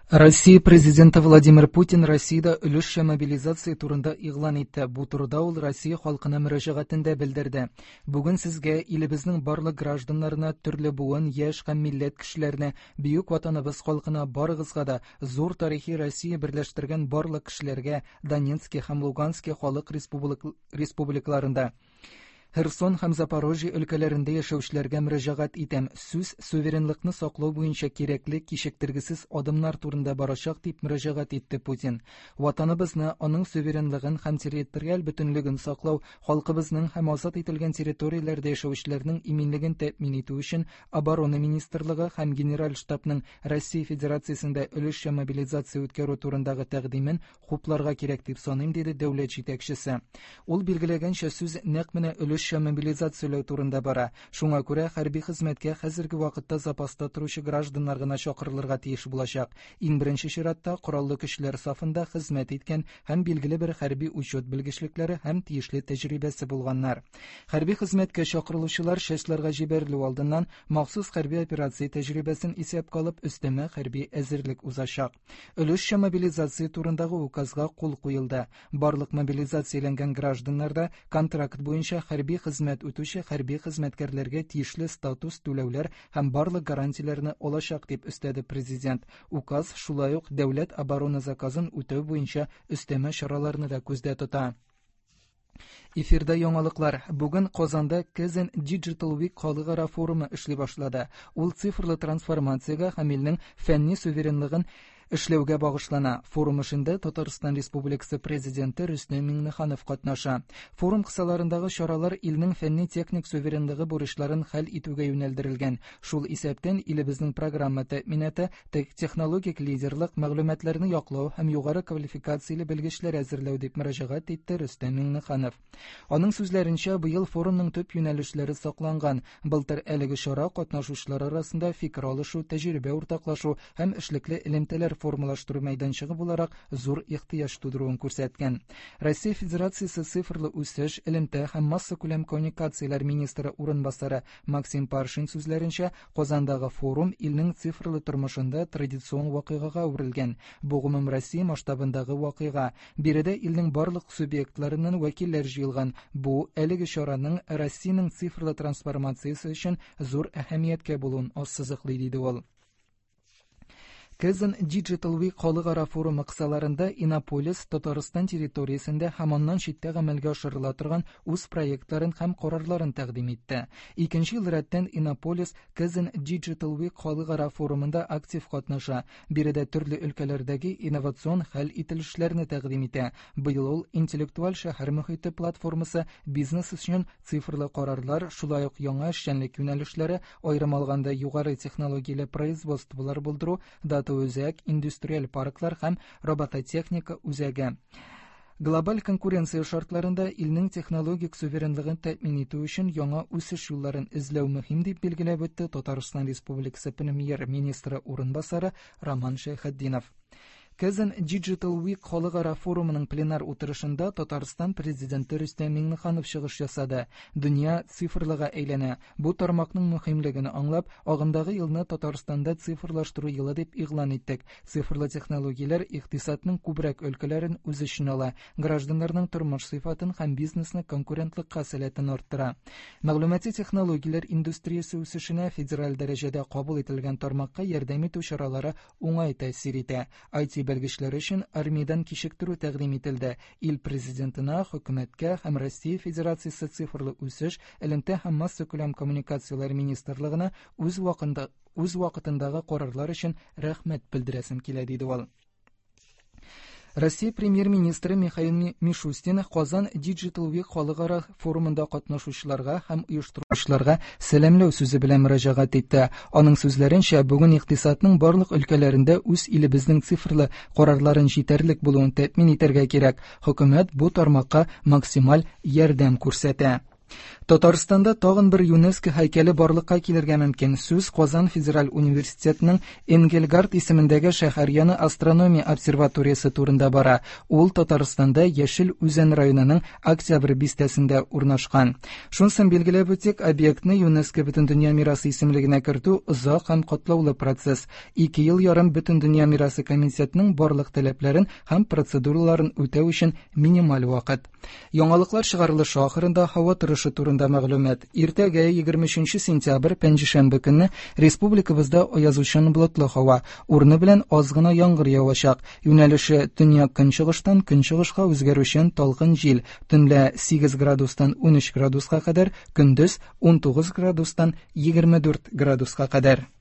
Россия президенты Владимир Путин Россияда өлешчә мобилизация турында игълан итте. Бу турыда ул Россия халкына мөрәҗәгатендә белдерде. Бүген сезгә илебезнең барлык гражданнарына, төрле буын, яшь һәм милләт кешеләренә, бөек ватаныбыз халкына барыгызга да зур тарихи Россия берләштергән барлык кешеләргә Донецкий һәм Луганский халык республикаларында Херсон һәм Запорожье өлкәләрендә яшәүчеләргә мөрәҗәгать итәм. Сүз суверенлыкны саклау буенча кирәкле кичектергесез адымнар турында барачак дип мөрәҗәгать итте Путин. Ватаныбызны, аның суверенлыгын һәм территориаль бөтенлеген саклау, халкыбызның һәм азат ителгән территорияләрдә яшәүчеләрнең иминлеген тәэмин итү өчен Оборона министрлыгы һәм Генераль штабның Россия Федерациясендә өлешчә мобилизация үткәрү турындагы тәкъдимен хупларга кирәк дип саныйм, диде дәүләт җитәкчесе. Ул билгеләгәнчә, сүз нәкъ менә өлешчә мобилизацияләү турында бара. Шуңа күрә хәрби хезмәткә хәзерге вакытта запаста торучы гражданнар гына чакырылырга тиеш булачак. Иң беренче чиратта кораллы көчләр сафында хезмәт иткән һәм билгеле бер хәрби учет белгечлекләре һәм тиешле тәҗрибәсе булганнар. Хәрби хезмәткә чакырылучылар чәчләргә җибәрелү алдыннан махсус хәрби операция тәҗрибәсен исәпкә алып өстәмә хәрби әзерлек узачак. Өлешчә мобилизация турындагы указга кул куелды. Барлык мобилизацияләнгән гражданнарда контракт буенча хәрби хезмәт үтүче хәрби хезмәткәрләргә тиешле статус түләүләр һәм барлык гарантияләрне алачак дип өстәде президент. Указ шулай ук дәүләт оборона заказын үтәү буенча өстәмә чараларны да күздә тота. Эфирда яңалыклар. Бүген Казанда Kaizen Digital Week халыкара форумы эшли башлады. Ул цифрлы трансформациягә һәм илнең фәнни суверенлыгын эшләүгә багышлана. Форум эшендә Татарстан Республикасы президенты Рөстәм Миңнеханов катнаша. Форум кысаларындагы чаралар илнең фәнни-техник суверенлыгы бурычларын хәл итүгә юнәлдерелгән. Шул исәптән илебезнең программа тәэминаты, технологик лидерлык, мәгълүматларны яклау һәм югары квалификацияле белгечләр әзерләү дип мөрәҗәгать итте Рөстәм Миңнеханов. Аның сүзләренчә, быел форумның төп юнәлешләре сакланган. Былтыр әлеге чара катнашучылар арасында фикер алышу, тәҗрибә уртаклашу һәм эшлекле элемтәләр формалаштыру мәйданчыгы буларак зур ихтыяҗ тудыруын күрсәткән. Россия Федерациясе цифрлы үсеш, элемтә һәм масса күләм коммуникацияләр министры урынбасары Максим Паршин сүзләренчә, Казандагы форум илнең цифрлы тормышында традицион вакыйгага әверелгән. Бу гомум Россия масштабындагы вакыйга. Биредә илнең барлык субъектларыннан вәкилләр җыелган. Бу әлеге чараның Россиянең цифрлы трансформациясе өчен зур әһәмияткә булуын ассызыклый, диде ул. Kaizen Digital Week халыкара форумы кысаларында Иннополис, Татарстан территориясендә һәм аннан читтә гамәлгә ашырыла торган үз проектларын һәм карарларын тәкъдим итте. Икенче ел рәттән Иннополис Kaizen Digital Week халыкара форумында актив катнаша. Биредә төрле өлкәләрдәге инновацион хәл ителешләрне тәкъдим итә. Быел ул интеллектуаль шәһәр мөхите платформасы, бизнес өчен цифрлы карарлар, шулай ук яңа эшчәнлек юнәлешләре, аерым алганда югары технологияле производстволар булдыру, үзәк, индустриаль парклар һәм робототехника үзәге. Глобаль конкуренция шартларында илнең технологик суверенлыгын тәэмин итү өчен яңа үсеш юлларын эзләү мөһим дип билгеләп үтте Татарстан Республикасы премьер-министры урынбасары Роман Шәйхетдинов. Kaizen Digital Week халыкара форумының пленар утырышында Татарстан президенты Рөстәм Миңнеханов чыгыш ясады. Дөнья цифрлыга әйләнә. Бу тармакның мөһимлеген аңлап, агымдагы елны Татарстанда цифрлаштыру елы дип игълан иттек. Цифрлы технологияләр икътисадның күбрәк өлкәләрен үз эченә ала, гражданнарның тормыш сыйфатын һәм бизнесны конкурентлыкка сәләтен арттыра. Мәгълүмати технологияләр индустриясе үсешенә федераль дәрәҗәдә кабул ителгән тармакка ярдәм итү чаралары уңай тәэсир итә. Белгечләр өчен армиядән кичектерү тәкъдим ителде. Ил президентына, хөкүмәткә һәм Россия Федерациясе цифрлы үсеш, элемтә һәм масса күләм коммуникацияләр министрлыгына үз вакытындагы карарлар өчен рәхмәт белдерәсем килә, диде ул. Россия премьер-министры Михаил Мишустин Казан Digital Week халыкара форумында катнашучыларга һәм оештыручыларга сәламләү сүзе белән мөрәҗәгать итте. Аның сүзләренчә, бүген икътисадның барлык өлкәләрендә үз илебезнең цифрлы карарларын җитәрлек булуын тәэмин итәргә кирәк. Хөкүмәт бу тармакка максималь ярдәм күрсәтә. Татарстанда тагын бер ЮНЕСКО һәйкәле барлыкка килергә мөмкин. Сүз Казан Федераль университетының Энгельгард исемендәге шәһәряны астрономия обсерваториясе турында бара. Ул Татарстанда Яшел Үзән районының Октябрь бистәсендә урнашкан. Шунсын билгеләп үтик, объектны ЮНЕСКО Бөтендөнья мирасы исемлегенә кертү озак һәм катлаулы процесс. 2 ел ярым Бөтендөнья мирасы комитетының барлык таләпләрен һәм процедураларын үтәү өчен минималь вакыт. Яңалыклар чыгарылышы ахырында һава торышы турында мәгълүмат. Иртәгә 23 сентябрь пәнҗешәмбе көнне республикабызда аязучан болытлы һава, урыны белән аз гына яңгыр явачак. Юнәлеше төньяк-көнчыгыштан көнчыгышка үзгәрүчән талгын җил. Төнлә 8 градустан 13 градуска кадәр, көндез 19 градустан 24 градуска кадәр.